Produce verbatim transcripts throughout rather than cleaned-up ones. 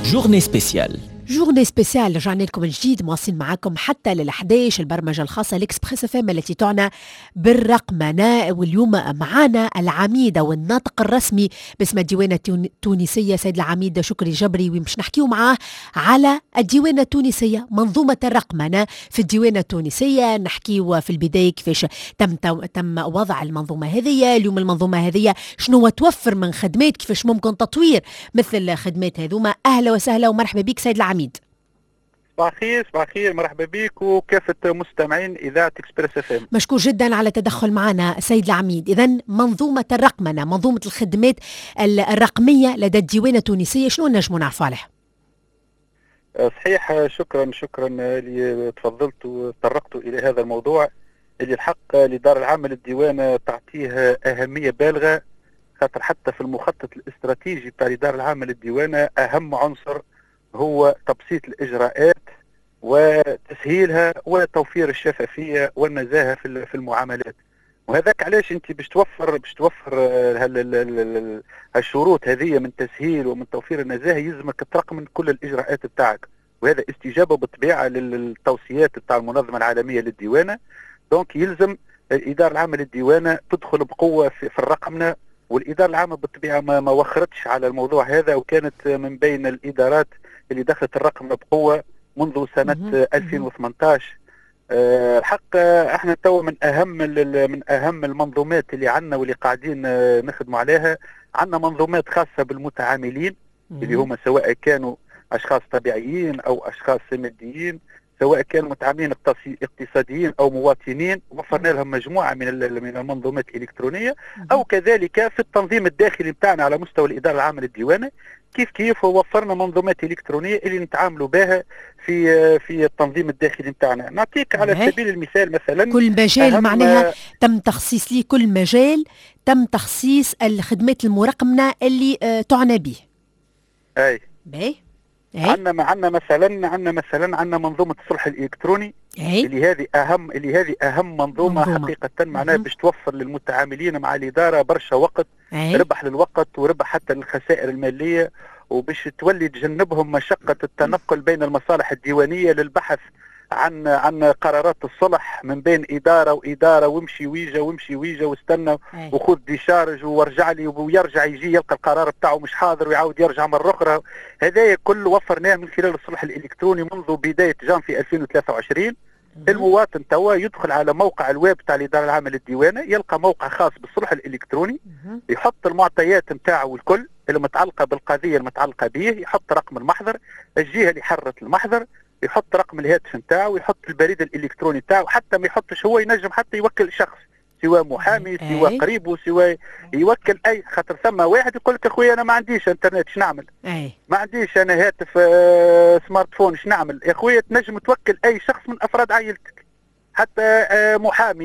جورني سبيسيال. جورني سبيسيال رجعنا لكم من جديد، مواصلين معاكم حتى للحداش، البرمجة الخاصة لإكسبريس اف ام التي تعنى بالرقمنة. واليوم معانا العميد أو الناطق الرسمي باسم الديوانة التونسية سيد العميد شكري جبري، ومش نحكيو معاه على الديوانة التونسية، منظومة الرقمنة في الديوانة التونسية. نحكيو في البداية كيفاش تم تم وضع المنظومة هذه. اليوم المنظومة هذه شنو توفر من خدمات، كيفاش ممكن تطوير مثل خدمات هذوما. أهلا وسهلا ومرحبا بك سيد العميد. صباح الخير. صباح الخير، مرحبا بك وكافة مستمعين إذاعة إكسبريس اف ام. مشكور جدا على تدخل معنا سيد العميد. إذن منظومة الرقمنة، منظومة الخدمات الرقمية لدى الديوانة التونسية، شنو نجموا نعرفوا عليها؟ صحيح، شكرا شكرا اللي تفضلت وتطرقت إلى هذا الموضوع اللي الحق لدار العام للديوانة تعطيه أهمية بالغة، خاطر حتى في المخطط الاستراتيجي بتاع دار العام للديوانة أهم عنصر هو تبسيط الإجراءات وتسهيلها وتوفير الشفافية والنزاهة في في المعاملات. وهذاك علاش انت باش توفر باش توفر هالشروط هذه من تسهيل ومن توفير النزاهة، يلزمك ترقم كل الإجراءات بتاعك، وهذا استجابة بالطبيعة للتوصيات بتاع المنظمة العالمية للديوانة. دونك يلزم الإدارة العامة للديوانة تدخل بقوة في, في الرقمنة، والإدارة العامة بالطبيعة ما, ما وخرتش على الموضوع هذا، وكانت من بين الإدارات اللي دخلت الرقم بقوة منذ سنة ألفين وثمانية عشر. أه الحق احنا تو من أهم من أهم المنظومات اللي عندنا واللي قاعدين نخدموا عليها. عندنا منظومات خاصة بالمتعاملين اللي هم سواء كانوا أشخاص طبيعيين أو أشخاص ماديين، سواء كانوا متعاملين اقتصاديين أو مواطنين، وفرنا لهم مجموعة من من المنظومات الإلكترونية، أو كذلك في التنظيم الداخلي بتاعنا على مستوى الإدارة العامة للديوانة كيف كيف وفرنا منظومات إلكترونية اللي نتعاملوا بها في في التنظيم الداخلي بتاعنا. نعطيك على سبيل المثال مثلا كل مجال معناها تم تخصيص لي كل مجال تم تخصيص الخدمات المرقمنة اللي آه تعنى به. أي باهي. عندنا عندنا مثلا عندنا مثلا عندنا منظومه الصلح الالكتروني أي. اللي هذه اهم اللي هذه اهم منظومه, منظومة. حقيقه معناها باش توفر للمتعاملين مع الاداره برشا وقت، أي. ربح للوقت وربح حتى للخسائر الماليه، وباش تولي تجنبهم مشقه التنقل بين المصالح الديوانيه للبحث عن عن قرارات الصلح من بين اداره واداره، وامشي ويجا وامشي ويجا واستنى وخذ ديشارج وارجع لي، ويرجع يجي يلقى القرار بتاعه مش حاضر ويعاود يرجع مره اخرى. هذايا كل وفرناه من خلال الصلح الالكتروني منذ بدايه جانفي ألفين وثلاثة وعشرين. المواطن توا يدخل على موقع الويب تاع الاداره العامه للديوانه، يلقى موقع خاص بالصلح الالكتروني، يحط المعطيات نتاعو الكل المتعلقه بالقضيه المتعلقه به، يحط رقم المحضر، الجهه اللي حرت المحضر، يحط رقم الهاتف نتاعو، يحط البريد الالكتروني نتاعو، حتى ما يحطش هو ينجم حتى يوكل شخص سواء محامي سواء قريبه سواء يوكل اي، خاطر ثم واحد يقول لك اخويا انا ما عنديش انترنت ايش نعمل؟ أي. ما عنديش انا هاتف آه سمارت فون ايش نعمل؟ يا اخويا تنجم توكل اي شخص من افراد عائلتك، حتى آه محامي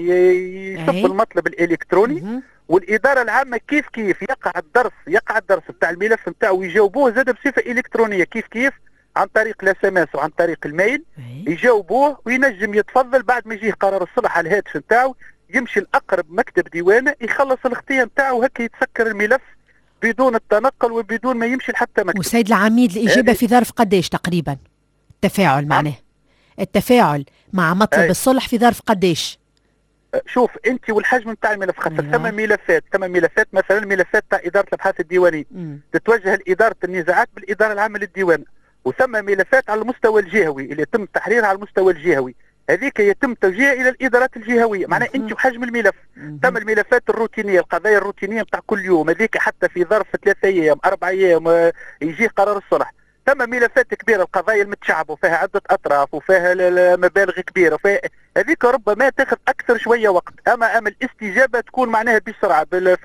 يصب المطلب الالكتروني. مم. والاداره العامه كيف كيف يقع الدرس يقع الدرس بتاع الملف نتاعو ويجاوبوه زاد بصفه الكترونيه كيف كيف عن طريق الاس ام اس وعن طريق الميل، يجاوبوه وينجم يتفضل بعد ما يجيه قرار الصلح على الهاتف نتاعو يمشي لاقرب مكتب ديوانه يخلص الاختيار نتاعو، هكا يتسكر الملف بدون التنقل وبدون ما يمشي لحتى مكتب. وسيد العميد الاجابه في ظرف قداش تقريبا التفاعل معناه؟ التفاعل مع مطلب أي. الصلح في ظرف قداش؟ شوف انت والحجم نتاع الملف، خاصه ثم ملفات ثم ملفات مثلا ملفات تاع اداره الابحاث الديوانيه تتوجه لاداره النزاعات بالاداره العامه للديوان، وثم ملفات على المستوى الجهوي اللي يتم تحريرها على المستوى الجهوي، هذيك يتم توجيهها الى الادارات الجهويه. معناه انت وحجم الملف. ثم الملفات الروتينيه القضايا الروتينيه بتاع كل يوم، هذيك حتى في ظرف ثلاثة ايام اربع ايام يجي قرار الصلح. ثم ملفات كبيره القضايا المتشعبه وفيها عده اطراف وفيها مبالغ كبيره، وفيها هذيك ربما تاخذ اكثر شويه وقت، اما ام الاستجابه تكون معناها بسرعه في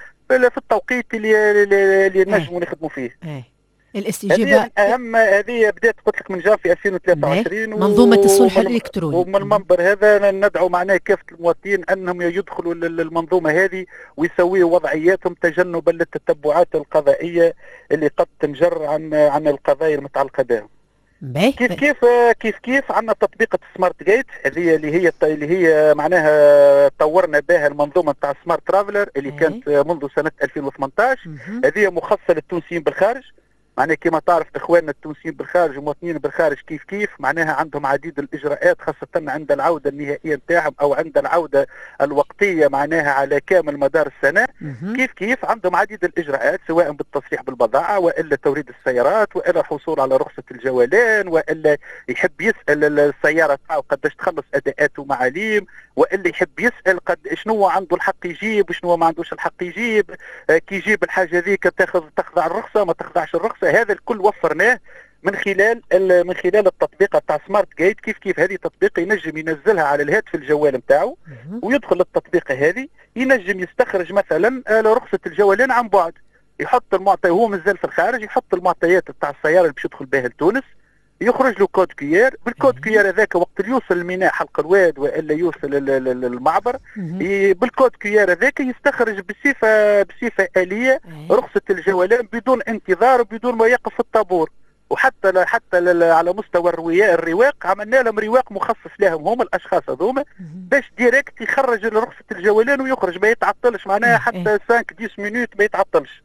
في التوقيت اللي اللي نجموا نخدموا فيه. الاستجابه هذه اهم هذه بدات قلت لك من جانفي ألفين وثلاثة وعشرين منظومه الصلح الالكتروني. ومن المنبر هذا ندعو معناه كافه المواطنين انهم يدخلوا للمنظومه هذه ويسويوا وضعياتهم تجنبا للتتبعات القضائيه اللي قد تنجر عن عن القضايا المتعلقه بهم. كيف كيف كيف كيف عندنا تطبيقة سمارت جيت، هذه اللي هي اللي هي معناها طورنا بها المنظومة بتاع سمارت ترافلر اللي كانت منذ سنة ألفين وثمانية عشر. هذه مخصصة للتونسيين بالخارج. معناها كما تعرف اخواننا التونسيين بالخارج ومواطنين بالخارج كيف كيف معناها عندهم عديد الاجراءات خاصه عند العوده النهائيه نتاعهم او عند العوده الوقتيه معناها على كامل مدار السنه. كيف كيف عندهم عديد الاجراءات سواء بالتصريح بالبضاعه والا توريد السيارات والا الحصول على رخصه الجولان والا يحب يسال السياره تاعو قداش تخلص اداءات ومعاليم والا يحب يسال قد شنو عنده الحق يجيب وشنو ما عندوش الحق يجيب. آه كي يجيب الحاجه ذيك تاخذ تخضع الرخصه ما تخضعش الرخصه. هذا الكل وفرناه من خلال من خلال التطبيق تاع سمارت جيت. كيف كيف هذه تطبيق ينجم ينزلها على الهاتف الجوال نتاعو ويدخل التطبيق هذه ينجم يستخرج مثلا رخصه الجولان عن بعد. يحط المعطي وهو مازال في الخارج يحط المعطيات تاع السياره اللي باش يدخل بها لتونس يخرج له كود كيير. بالكود كيير هذاك وقت اللي يوصل الميناء حلق الواد والا يوصل للمعبر بالكود كيير هذاك يستخرج بصفه بصفه آلية رخصه الجولان بدون انتظار وبدون ما يقف في الطابور. وحتى حتى على مستوى الرواق الرواق عملنا لهم رواق مخصص لهم هم الاشخاص هذوما باش ديريكت يخرج رخصه الجولان ويخرج ما يتعطلش معناها حتى خمسة عشر مينوت ما يتعطلش.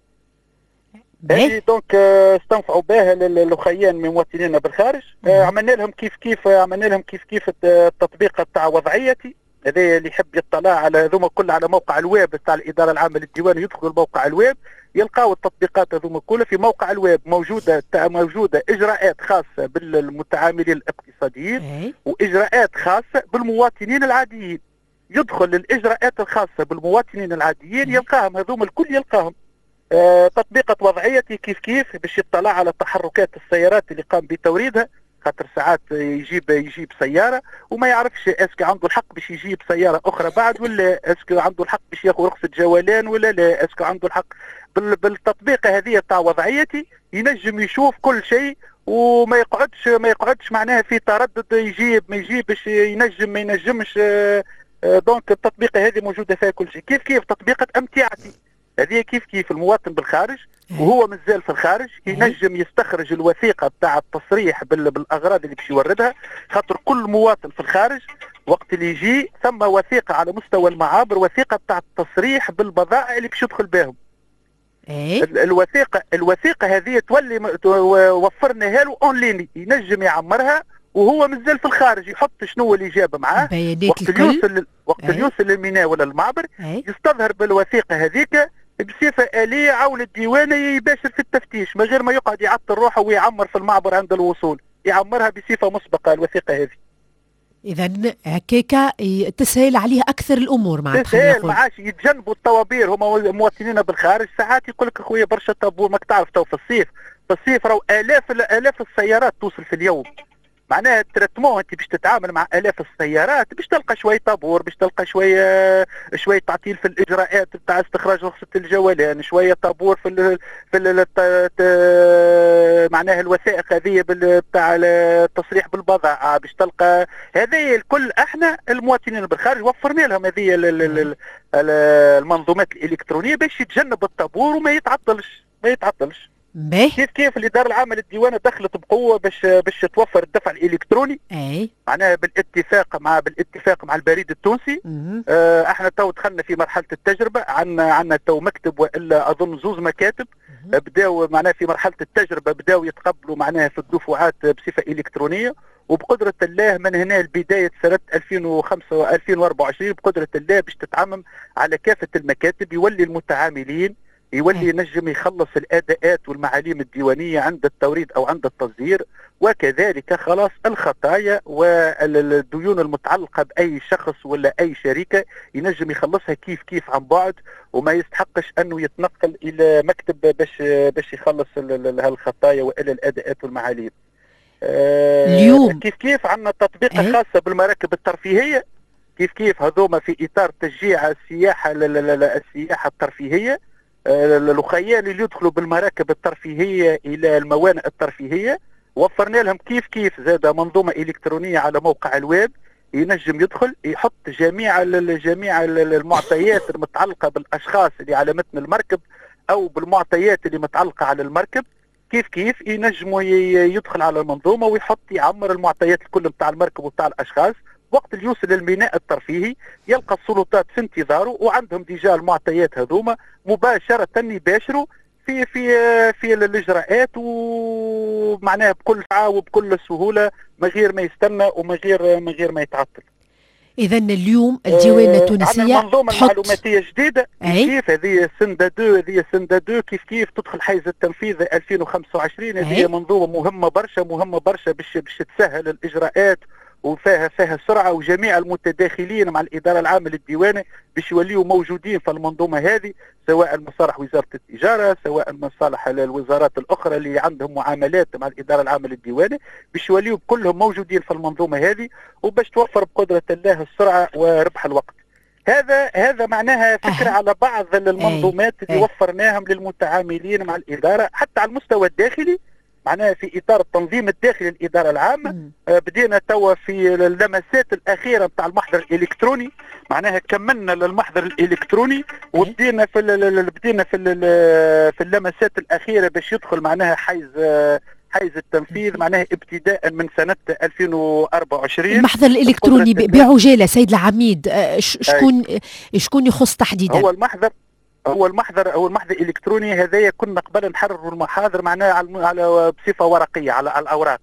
هذه دونك استنفعوا بها الاخوان من مواطنينا بالخارج. عملنا لهم كيف كيف عملنا لهم كيف كيف التطبيق تاع وضعيتي هذا اللي يحب يطلع على هذوما كل على موقع الويب تاع الاداره العامه للديوان يدخل الموقع الويب يلقاو التطبيقات هذوما كلها في موقع الويب موجوده موجوده اجراءات خاصه بالمتعاملين الاقتصاديين واجراءات خاصه بالمواطنين العاديين. يدخل الاجراءات الخاصه بالمواطنين العاديين يلقاهم هذوما الكل يلقاهم. آه تطبيقة وضعيتي كيف كيف باش يطلع على تحركات السيارات اللي قام بتوريدها خاطر ساعات يجيب يجيب سيارة وما يعرفش اسكو عنده الحق باش يجيب سيارة أخرى بعد ولا اسكو عنده الحق باش ياخذ رخصة جولان ولا لا اسكو عنده الحق. بالتطبيقة هذه تاع وضعيتي ينجم يشوف كل شيء وما يقعدش ما يقعدش معناها في تردد يجيب ما يجيبش ينجم ما ينجمش. آه آه دونك التطبيقة هذه موجودة فيها كل شيء. كيف كيف تطبيقة امتعتي هذه كيف كيف المواطن بالخارج وهو مازال في الخارج ينجم يستخرج الوثيقه بتاع التصريح بالاغراض اللي باش يوردها. خاطر كل مواطن في الخارج وقت اللي يجي ثم وثيقه على مستوى المعابر وثيقه بتاع التصريح بالبضائع اللي باش يدخل بهم. الوثيقه الوثيقه هذه تولي وفرناها له اونلاين ينجم يعمرها وهو مازال في الخارج يحط شنو اللي جاب معاه وقت اللي يوصل وقت اللي يوصل للميناء ولا المعبر يستظهر بالوثيقه هذيك بصفه آلية عول الديوان يباشر في التفتيش من غير ما يقعد يعطل روحه ويعمر في المعبر عند الوصول يعمرها بصفه مسبقه الوثيقه هذه. اذا هكاكا تسهل عليه اكثر الامور معناتها تسهل ما عادش يتجنبوا الطوابير هما مواطنين بالخارج. ساعات يقول لك اخويا برشا طابور ماك تعرف تو في الصيف في الصيف راهو الاف الاف السيارات توصل في اليوم معناها التريتمون انت باش تتعامل مع الاف السيارات باش تلقى شويه طابور باش تلقى شويه شويه تعطيل في الاجراءات بتاع استخراج رخصه الجولان شويه طابور في ال في ال معناها الوثائق هذه بتاع التصريح بالبضائع باش تلقى هذه الكل. احنا المواطنين بالخارج وفرنا لهم هذه المنظومات الالكترونيه باش يتجنب الطابور وما يتعطلش ما يتعطلش. باهي. كيف كيف الاداره العامه للديوان دخلت بقوه باش باش توفر الدفع الالكتروني. اي معناها بالاتفاق مع بالاتفاق مع البريد التونسي. آه احنا تو دخلنا في مرحله التجربه عندنا عندنا تو مكتب والا اظن زوز مكاتب بداوا معناها في مرحله التجربه بداوا يتقبلوا معناها في الدفعات بصفه الكترونيه وبقدره الله من هنا لبدايه سنه ألفين وخمسة ألفين وأربعة وعشرين بقدره الله باش تتعمم على كافه المكاتب يولي المتعاملين يولي ينجم يخلص الاداءات والمعاليم الديوانيه عند التوريد او عند التصدير وكذلك خلاص الخطايا والديون المتعلقه باي شخص ولا اي شركه ينجم يخلصها كيف كيف عن بعد وما يستحقش انه يتنقل الى مكتب باش باش يخلص هالخطايا والى الاداءات والمعاليم. اليوم كيف كيف عندنا تطبيقه خاصه بالمراكب الترفيهيه كيف كيف هذوما في اطار تشجيع السياحه السياحه الترفيهيه. الاخوان اللي يدخلوا بالمراكب الترفيهيه الى الموانئ الترفيهيه وفرنا لهم كيف كيف زاد منظومه الكترونيه على موقع الويب ينجم يدخل يحط جميع جميع المعطيات المتعلقه بالاشخاص اللي على متن المركب او بالمعطيات اللي متعلقه على المركب. كيف كيف ينجموا يدخل على المنظومه ويحط يعمر المعطيات الكل بتاع المركب وبتاع الاشخاص. وقت اللي يوصل للميناء الترفيهي يلقى السلطات في انتظاره وعندهم ديجا المعطيات هذوما مباشره يباشروا في في في الاجراءات ومعناها بكل سعه وبكل سهوله من غير ما يستنى ومن غير من غير ما يتعطل. اذا اليوم الديوانه التونسيه عندنا المنظومه تحط المعلوماتيه جديده كيف هذه سندا دو هذه سندا دو كيف كيف تدخل حيز التنفيذ ألفين وخمسة وعشرين. هذه منظومه مهمه برشا مهمه برشا باش باش تسهل الاجراءات وفيها فيها سرعه، وجميع المتداخلين مع الاداره العامه للديوانه باش يوليوا موجودين في المنظومه هذه، سواء مصالح وزاره التجاره سواء مصالح الوزارات الاخرى اللي عندهم معاملات مع الاداره العامه للديوانه، باش يوليوا كلهم موجودين في المنظومه هذه وباش توفر بقدره الله السرعه وربح الوقت. هذا هذا معناها فكره أه. على بعض المنظومات أه. اللي أه. وفرناهم للمتعاملين مع الاداره حتى على المستوى الداخلي، معناها في اطار التنظيم الداخلي للاداره العامه. آه بدينا توا في اللمسات الاخيره نتاع المحضر الالكتروني، معناها كملنا للمحضر الالكتروني وبدينا في بدينا في في اللمسات الاخيره باش يدخل معناها حيز حيز التنفيذ، معناها ابتداء من سنه ألفين وأربعة وعشرين. المحضر الالكتروني بعجاله سيد العميد، شكون شكون يخص تحديدا؟ هو المحضر هو المحضر هو المحضر الالكتروني هذايا كنا قبل نحرروا المحاضر معناها على على بصفه ورقيه على الاوراق.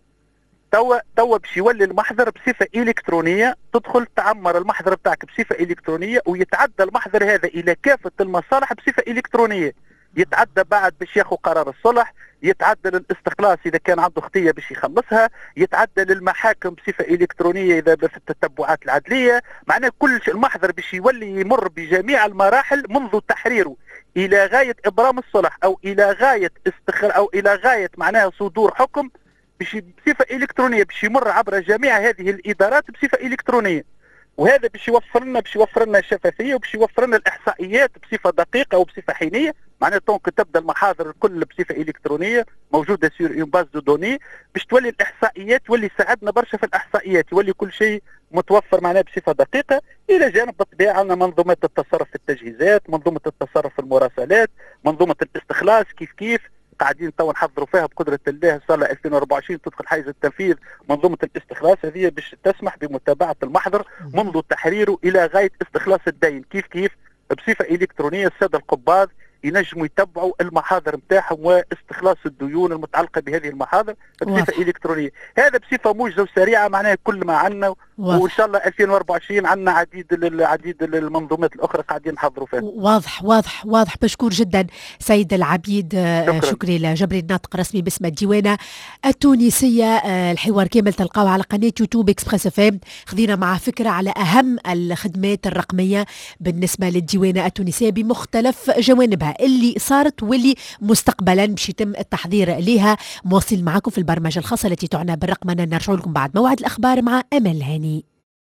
توا توا باش يولي المحضر بصفه الكترونيه، تدخل تعمر المحضر بتاعك بصفه الكترونيه ويتعدى المحضر هذا الى كافه المصالح بصفه الكترونيه. يتعدى بعد باش ياخذ قرار الصلح، يتعدى للاستخلاص اذا كان عنده خطيه باش يخلصها، يتعدى للمحاكم بصفه الكترونيه اذا في التتبعات العدليه. معناه كل المحضر باش يولي يمر بجميع المراحل منذ تحريره الى غايه ابرام الصلح او الى غايه استخر او الى غايه معناها صدور حكم باش بصفه الكترونيه، باش يمر عبر جميع هذه الادارات بصفه الكترونيه. وهذا باش يوفر لنا باش يوفر لنا الشفافيه وباش يوفر لنا الاحصائيات بصفه دقيقه وبصفه حينيه. معناها دونك تبدا المحاضر الكل بصفه الكترونيه موجوده سور اون باز دو دوني باش تولي الاحصائيات تولي تساعدنا برشا في الاحصائيات، يولي كل شيء متوفر معناها بصفه دقيقه. الى جانب بالطبيعه عندنا منظومه التصرف في التجهيزات، منظومه التصرف في المراسلات، منظومه الاستخلاص كيف كيف قاعدين تو نحضروا فيها بقدره الله ان شاء الله ألفين وأربعة وعشرين تدخل حيز التنفيذ منظومه الاستخلاص هذه باش تسمح بمتابعه المحضر منذ تحريره الى غايه استخلاص الدين كيف كيف بصفه الكترونيه. الساده القباض ينجموا يتبعوا المحاضر نتاعهم واستخلاص الديون المتعلقه بهذه المحاضر بصفه الكترونيه. هذا بصفه موجزه وسريعه معناها كل ما عندنا، وان شاء الله ألفين وأربعة وعشرين عندنا عديد العديد المنظومات الاخرى قاعدين نحضروا فيها. واضح واضح واضح. بشكر جدا سيد العبيد. شكرا. شكري لجبري الناطق الرسمي باسم الديوانه التونسيه. الحوار كامل تلقاوه على قناه يوتيوب اكسبريس اف ام. خذينا مع فكره على اهم الخدمات الرقميه بالنسبه للديوانه التونسيه بمختلف جوانبها اللي صارت واللي مستقبلا باش يتم التحضير لها. مواصل معكم في البرمجه الخاصه التي تعنى بالرقمنه. نرجع لكم بعد موعد الاخبار مع امل هاني.